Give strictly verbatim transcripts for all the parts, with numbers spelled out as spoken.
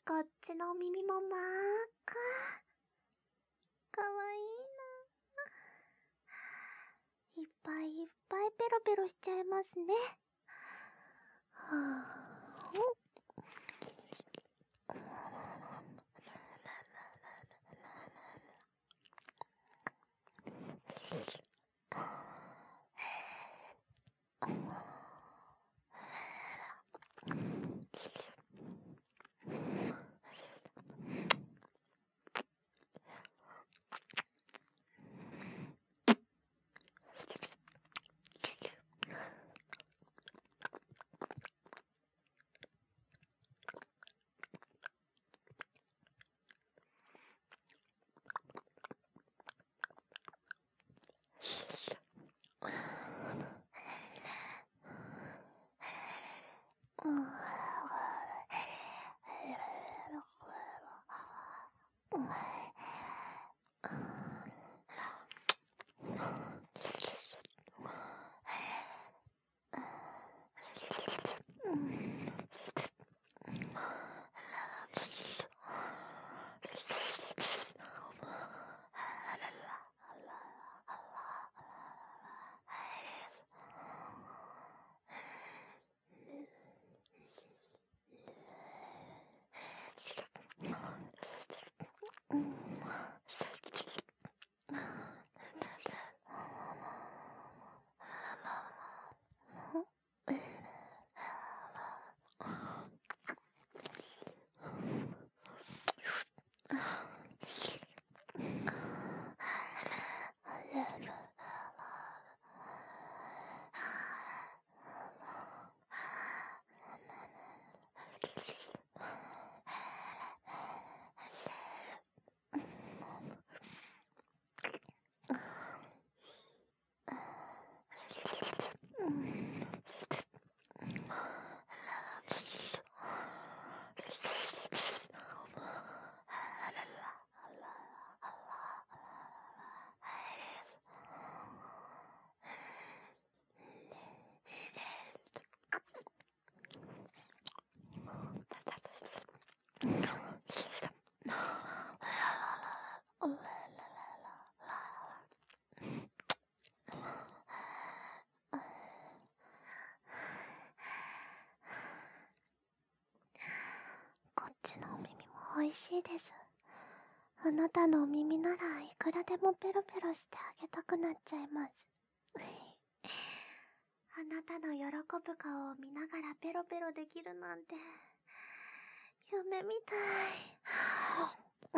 こっちの耳も真っ赤。かわいいな。いっぱいいっぱいペロペロしちゃいますね。はぁ。こっちのお耳も美味しいです。あなたのお耳ならいくらでもペロペロしてあげたくなっちゃいます。あなたの喜ぶ顔を見ながらペロペロできるなんて夢みたい。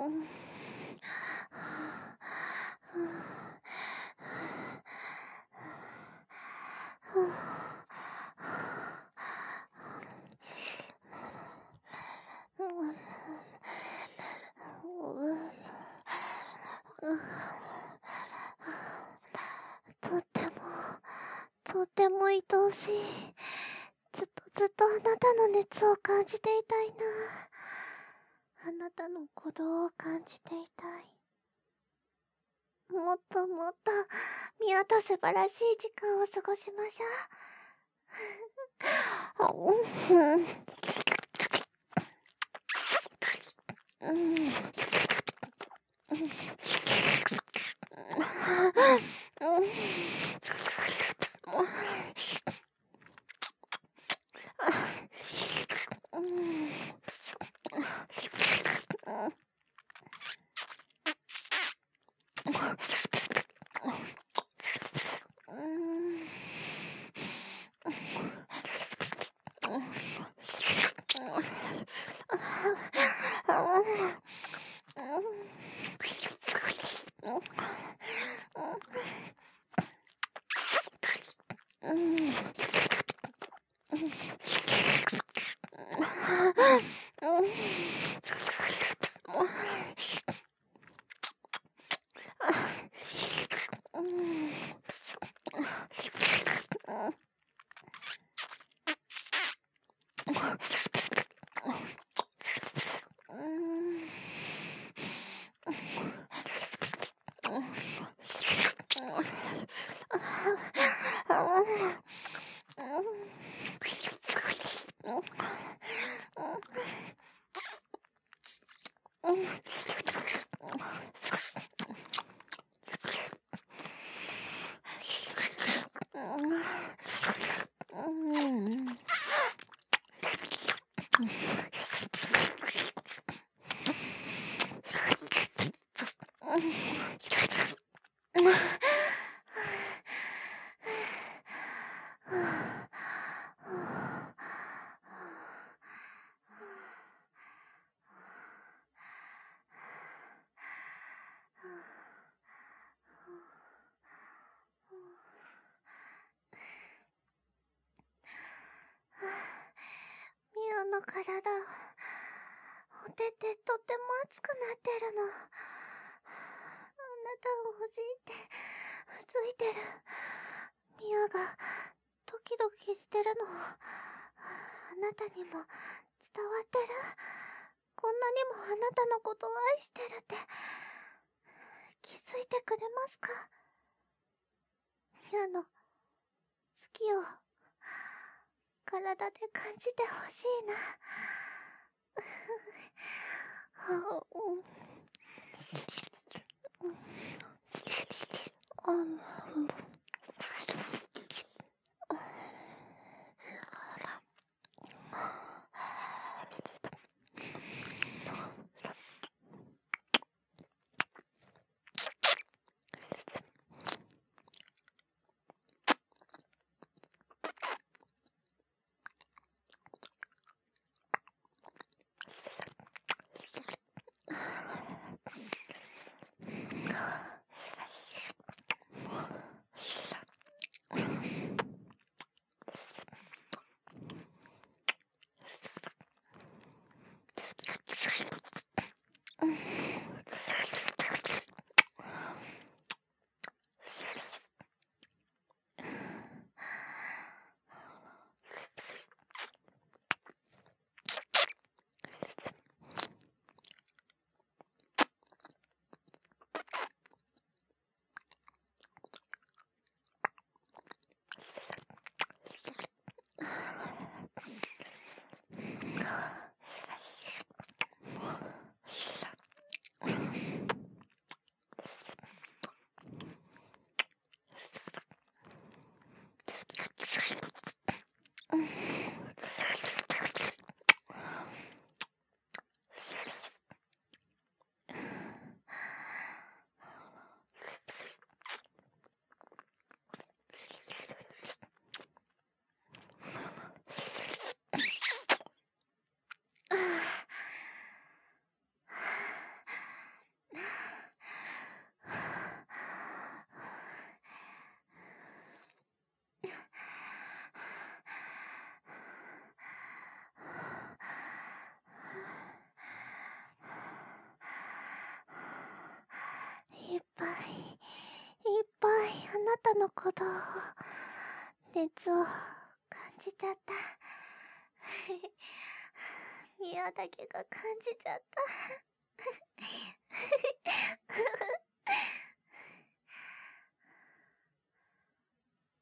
とっても、とっても愛おしい。ずっとずっとあなたの熱を感じていたいな。あなたの鼓動を感じていたい。もっともっと、ミアと素晴らしい時間を過ごしましょう。うん。ミアの体、お手ってとっても熱くなってるの。あなたをほじいて、ついてる。ミアがドキドキしてるの。あなたにも伝わってる。こんなにもあなたのことを愛してるって気づいてくれますか？ミアの好きを体で感じてほしいな。 たのことを、熱を感じちゃった。ミアだけが感じちゃった。